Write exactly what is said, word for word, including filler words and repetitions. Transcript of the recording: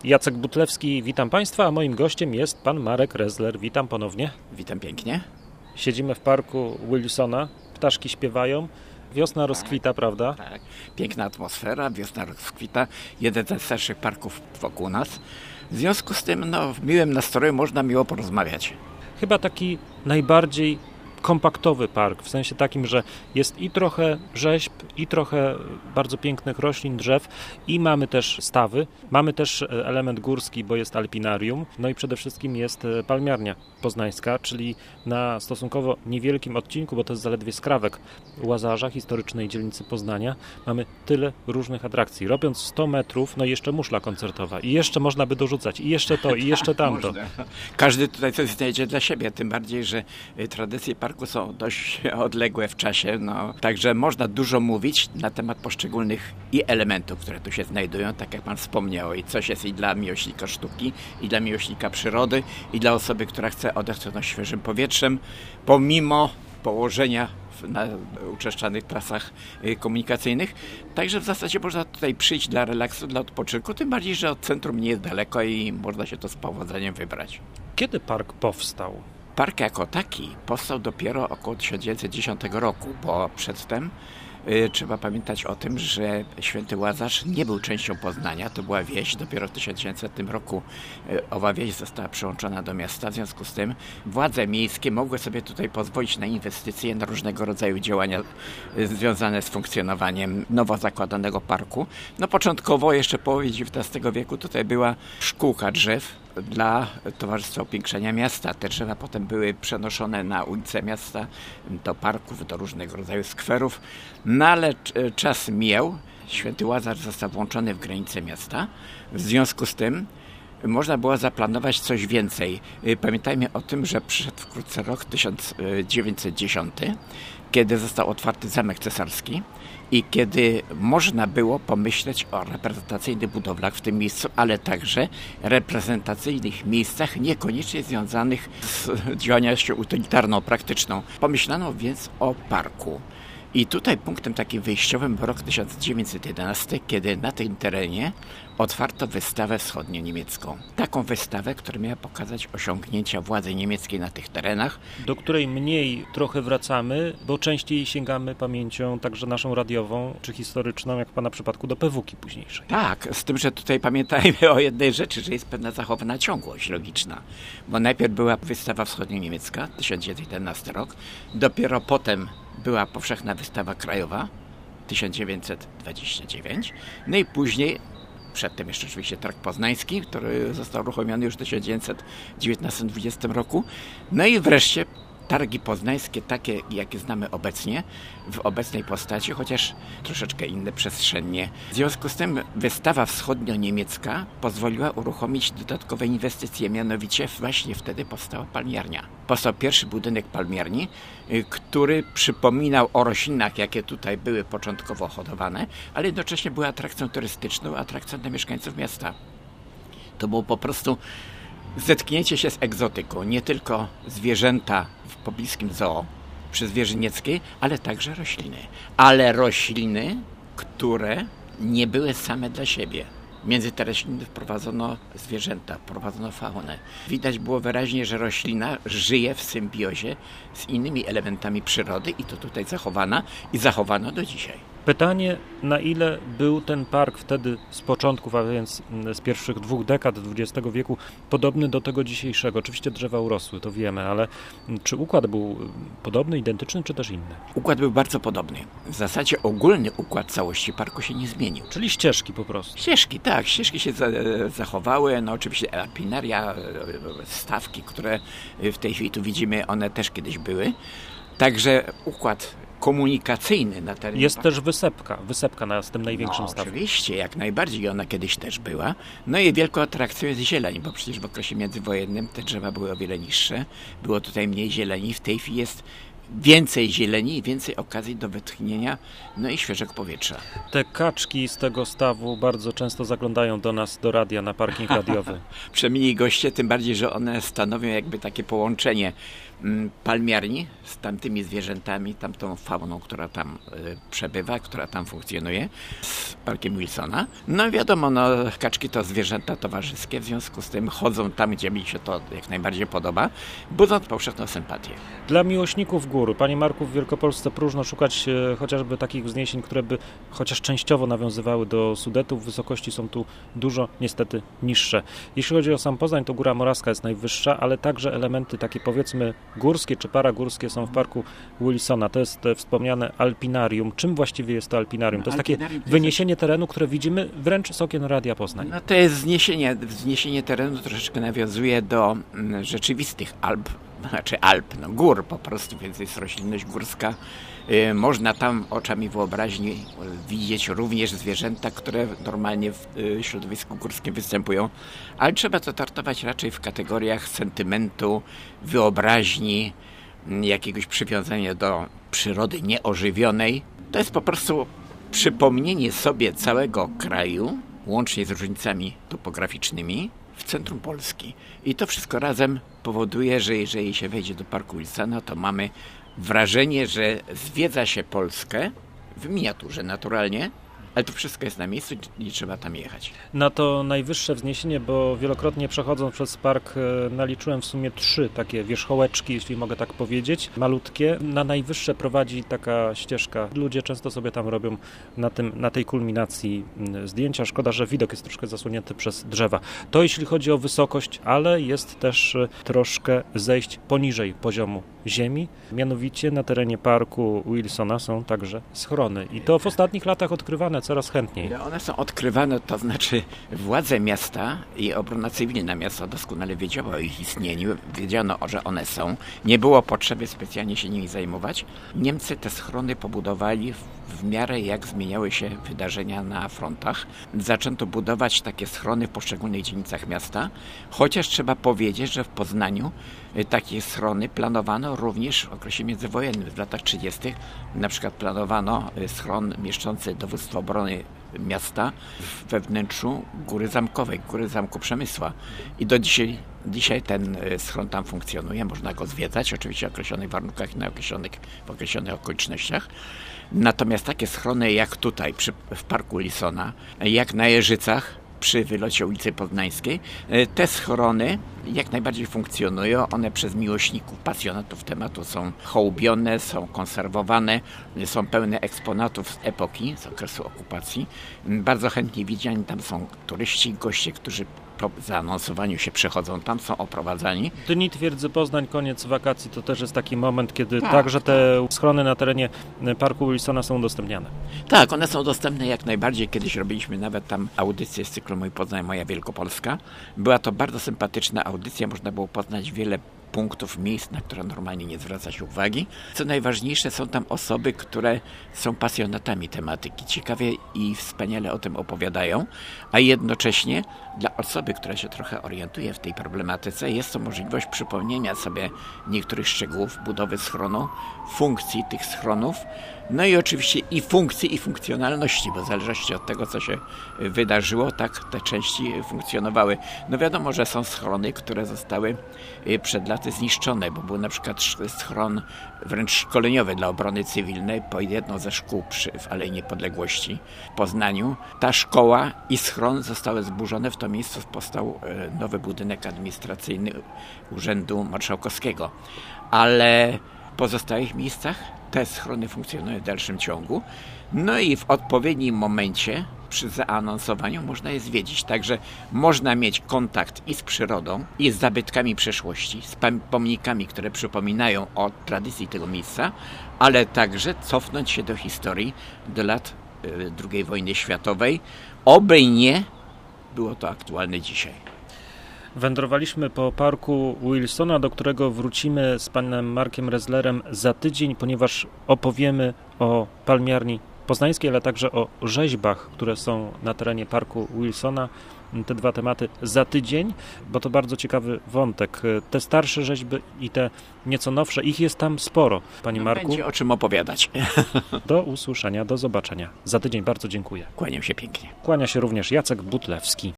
Jacek Butlewski, witam Państwa, a moim gościem jest pan Marek Rezler. Witam ponownie. Witam pięknie. Siedzimy w parku Wilsona, ptaszki śpiewają, wiosna rozkwita, tak, prawda? Tak, piękna atmosfera, wiosna rozkwita, jeden ze starszych parków wokół nas. W związku z tym, no, w miłym nastroju można miło porozmawiać. Chyba taki najbardziej kompaktowy park, w sensie takim, że jest i trochę rzeźb, i trochę bardzo pięknych roślin, drzew, i mamy też stawy, mamy też element górski, bo jest alpinarium, no i przede wszystkim jest palmiarnia poznańska, czyli na stosunkowo niewielkim odcinku, bo to jest zaledwie skrawek Łazarza, historycznej dzielnicy Poznania, mamy tyle różnych atrakcji. Robiąc sto metrów, no i jeszcze muszla koncertowa, i jeszcze można by dorzucać, i jeszcze to, i jeszcze tamto. Każdy tutaj coś znajdzie dla siebie, tym bardziej, że tradycje parku są dość odległe w czasie, no, także można dużo mówić na temat poszczególnych i elementów, które tu się znajdują, tak jak pan wspomniał, i coś jest i dla miłośnika sztuki, i dla miłośnika przyrody, i dla osoby, która chce odetchnąć świeżym powietrzem, pomimo położenia na uczeszczanych trasach komunikacyjnych. Także w zasadzie można tutaj przyjść dla relaksu, dla odpoczynku, tym bardziej, że od centrum nie jest daleko i można się to z powodzeniem wybrać. Kiedy park powstał? Park jako taki powstał dopiero około tysiąc dziewięćset dziesiątego roku, bo przedtem y, trzeba pamiętać o tym, że Święty Łazarz nie był częścią Poznania, to była wieś. Dopiero w tysiąc dziewięćsetnym roku y, owa wieś została przyłączona do miasta, w związku z tym władze miejskie mogły sobie tutaj pozwolić na inwestycje, na różnego rodzaju działania y, związane z funkcjonowaniem nowo zakładanego parku. No początkowo, jeszcze w połowie dziewiętnastego wieku tutaj była szkółka drzew dla Towarzystwa Upiększania Miasta. Te drzewa potem były przenoszone na ulice miasta, do parków, do różnego rodzaju skwerów. No ale czas mijał, Święty Łazarz został włączony w granice miasta. W związku z tym można było zaplanować coś więcej. Pamiętajmy o tym, że przyszedł wkrótce rok tysiąc dziewięćset dziesiąty, kiedy został otwarty Zamek Cesarski i kiedy można było pomyśleć o reprezentacyjnych budowlach w tym miejscu, ale także reprezentacyjnych miejscach niekoniecznie związanych z działalnością utylitarną, praktyczną. Pomyślano więc o parku. I tutaj punktem takim wyjściowym był rok tysiąc dziewięćset jedenasty, kiedy na tym terenie otwarto wystawę wschodnio-niemiecką. Taką wystawę, która miała pokazać osiągnięcia władzy niemieckiej na tych terenach. Do której mniej trochę wracamy, bo częściej sięgamy pamięcią także naszą radiową czy historyczną, jak w pana przypadku, do pewuki późniejszej. Tak, z tym, że tutaj pamiętajmy o jednej rzeczy, że jest pewna zachowana ciągłość logiczna. Bo najpierw była wystawa wschodnio-niemiecka, tysiąc dziewięćset jedenasty rok, dopiero potem była powszechna wystawa krajowa, tysiąc dziewięćset dwudziesty dziewiąty, no i później, przedtem jeszcze oczywiście targ poznański, który został uruchomiony już w tysiąc dziewięćset dziewiętnastym dwudziestym roku, no i wreszcie targi poznańskie, takie jakie znamy obecnie, w obecnej postaci, chociaż troszeczkę inne przestrzennie. W związku z tym wystawa wschodnio-niemiecka pozwoliła uruchomić dodatkowe inwestycje, mianowicie właśnie wtedy powstała palmiarnia. Powstał pierwszy budynek palmiarni, który przypominał o roślinach, jakie tutaj były początkowo hodowane, ale jednocześnie była atrakcją turystyczną, atrakcją dla mieszkańców miasta. To było po prostu zetknięcie się z egzotyką, nie tylko zwierzęta w pobliskim zoo przy Zwierzynieckiej, ale także rośliny. Ale rośliny, które nie były same dla siebie. Między te rośliny wprowadzono zwierzęta, wprowadzono faunę. Widać było wyraźnie, że roślina żyje w symbiozie z innymi elementami przyrody i to tutaj zachowana i zachowano do dzisiaj. Pytanie, na ile był ten park wtedy z początków, a więc z pierwszych dwóch dekad dwudziestego wieku, podobny do tego dzisiejszego? Oczywiście drzewa urosły, to wiemy, ale czy układ był podobny, identyczny, czy też inny? Układ był bardzo podobny. W zasadzie ogólny układ całości parku się nie zmienił. Czyli ścieżki po prostu? Ścieżki, tak. Ścieżki się zachowały. No oczywiście alpinaria, stawki, które w tej chwili tu widzimy, one też kiedyś były. Także układ komunikacyjny na terenie. Jest też wysepka, wysepka na tym największym no, stawku. Oczywiście, jak najbardziej, ona kiedyś też była. No i wielką atrakcją jest zieleń, bo przecież w okresie międzywojennym te drzewa były o wiele niższe. Było tutaj mniej zieleni. W tej chwili jest więcej zieleni i więcej okazji do wytchnienia, no i świeżego powietrza. Te kaczki z tego stawu bardzo często zaglądają do nas, do radia, na parking radiowy. Przemieni goście, tym bardziej, że one stanowią jakby takie połączenie palmiarni z tamtymi zwierzętami, tamtą fauną, która tam y, przebywa, która tam funkcjonuje, z parkiem Wilsona. No wiadomo, no, kaczki to zwierzęta towarzyskie, w związku z tym chodzą tam, gdzie mi się to jak najbardziej podoba, budząc powszechną sympatię. Dla miłośników gór, Panie Marku, w Wielkopolsce próżno szukać e, chociażby takich wzniesień, które by chociaż częściowo nawiązywały do Sudetów. Wysokości są tu dużo niestety niższe. Jeśli chodzi o sam Poznań, to Góra Morawska jest najwyższa, ale także elementy takie powiedzmy górskie czy paragórskie są w parku Wilsona. To jest e, wspomniane alpinarium. Czym właściwie jest to alpinarium? To jest takie wyniesienie terenu, które widzimy wręcz z okien Radia Poznań. No to jest wzniesienie, wzniesienie terenu, troszeczkę nawiązuje do mm, rzeczywistych Alp, znaczy Alp, no gór po prostu, więc jest roślinność górska. Yy, można tam oczami wyobraźni yy, widzieć również zwierzęta, które normalnie w yy, środowisku górskim występują, ale trzeba to traktować raczej w kategoriach sentymentu, wyobraźni, yy, jakiegoś przywiązania do przyrody nieożywionej. To jest po prostu przypomnienie sobie całego kraju, łącznie z różnicami topograficznymi, w centrum Polski. I to wszystko razem powoduje, że jeżeli się wejdzie do parku Wilsona, to mamy wrażenie, że zwiedza się Polskę w miniaturze naturalnie, ale to wszystko jest na miejscu i nie trzeba tam jechać. Na to najwyższe wzniesienie, bo wielokrotnie przechodząc przez park naliczyłem w sumie trzy takie wierzchołeczki, jeśli mogę tak powiedzieć, malutkie. Na najwyższe prowadzi taka ścieżka. Ludzie często sobie tam robią na, tym, na tej kulminacji zdjęcia. Szkoda, że widok jest troszkę zasłonięty przez drzewa. To jeśli chodzi o wysokość, ale jest też troszkę zejść poniżej poziomu ziemi. Mianowicie na terenie parku Wilsona są także schrony. I to w ostatnich latach odkrywane coraz chętniej. One są odkrywane, to znaczy władze miasta i obrona cywilna miasta doskonale wiedziała o ich istnieniu, wiedziano, że one są. Nie było potrzeby specjalnie się nimi zajmować. Niemcy te schrony pobudowali w, w miarę jak zmieniały się wydarzenia na frontach. Zaczęto budować takie schrony w poszczególnych dzielnicach miasta, chociaż trzeba powiedzieć, że w Poznaniu takie schrony planowano również w okresie międzywojennym. W latach trzydziestych na przykład planowano schron mieszczący dowództwo obrony miasta we wnętrzu Góry Zamkowej, Góry Zamku Przemysła. I do dzisiaj, dzisiaj ten schron tam funkcjonuje, można go zwiedzać, oczywiście w określonych warunkach i na określonych, w określonych okolicznościach. Natomiast takie schrony jak tutaj przy, w parku Wilsona, jak na Jeżycach, przy wylocie ulicy Poznańskiej, te schrony jak najbardziej funkcjonują. One przez miłośników, pasjonatów tematu są hołubione, są konserwowane, są pełne eksponatów z epoki, z okresu okupacji. Bardzo chętnie widziani tam są turyści, goście, którzy po zaanonsowaniu się przychodzą tam, są oprowadzani. Dni Twierdzy Poznań, koniec wakacji, to też jest taki moment, kiedy tak, także te schrony na terenie parku Wilsona są udostępniane. Tak, one są dostępne jak najbardziej. Kiedyś robiliśmy nawet tam audycję z cyklu Mój Poznań, Moja Wielkopolska. Była to bardzo sympatyczna audycja, można było poznać wiele punktów, miejsc, na które normalnie nie zwraca się uwagi. Co najważniejsze, są tam osoby, które są pasjonatami tematyki, ciekawie i wspaniale o tym opowiadają, a jednocześnie dla osoby, która się trochę orientuje w tej problematyce, jest to możliwość przypomnienia sobie niektórych szczegółów budowy schronu, funkcji tych schronów, no i oczywiście i funkcji, i funkcjonalności, bo w zależności od tego, co się wydarzyło, tak te części funkcjonowały. No wiadomo, że są schrony, które zostały przed laty zniszczone, bo był na przykład schron wręcz szkoleniowy dla obrony cywilnej po jedną ze szkół przy, w Alei Niepodległości w Poznaniu. Ta szkoła i schron zostały zburzone. W to miejsce powstał nowy budynek administracyjny Urzędu Marszałkowskiego. Ale w pozostałych miejscach te schrony funkcjonują w dalszym ciągu. No i w odpowiednim momencie przy zaanonsowaniu można je zwiedzić. Także można mieć kontakt i z przyrodą, i z zabytkami przeszłości, z pomnikami, które przypominają o tradycji tego miejsca, ale także cofnąć się do historii, do lat drugiej wojny światowej. Oby nie było to aktualne dzisiaj. Wędrowaliśmy po parku Wilsona, do którego wrócimy z panem Markiem Rezlerem za tydzień, ponieważ opowiemy o palmiarni poznańskiej, ale także o rzeźbach, które są na terenie parku Wilsona. te dwa tematy za tydzień, bo to bardzo ciekawy wątek. Te starsze rzeźby i te nieco nowsze, ich jest tam sporo, Panie No, Marku. będzie o czym opowiadać. Do usłyszenia, do zobaczenia. Za tydzień bardzo dziękuję. Kłaniam się pięknie. Kłania się również Jacek Butlewski.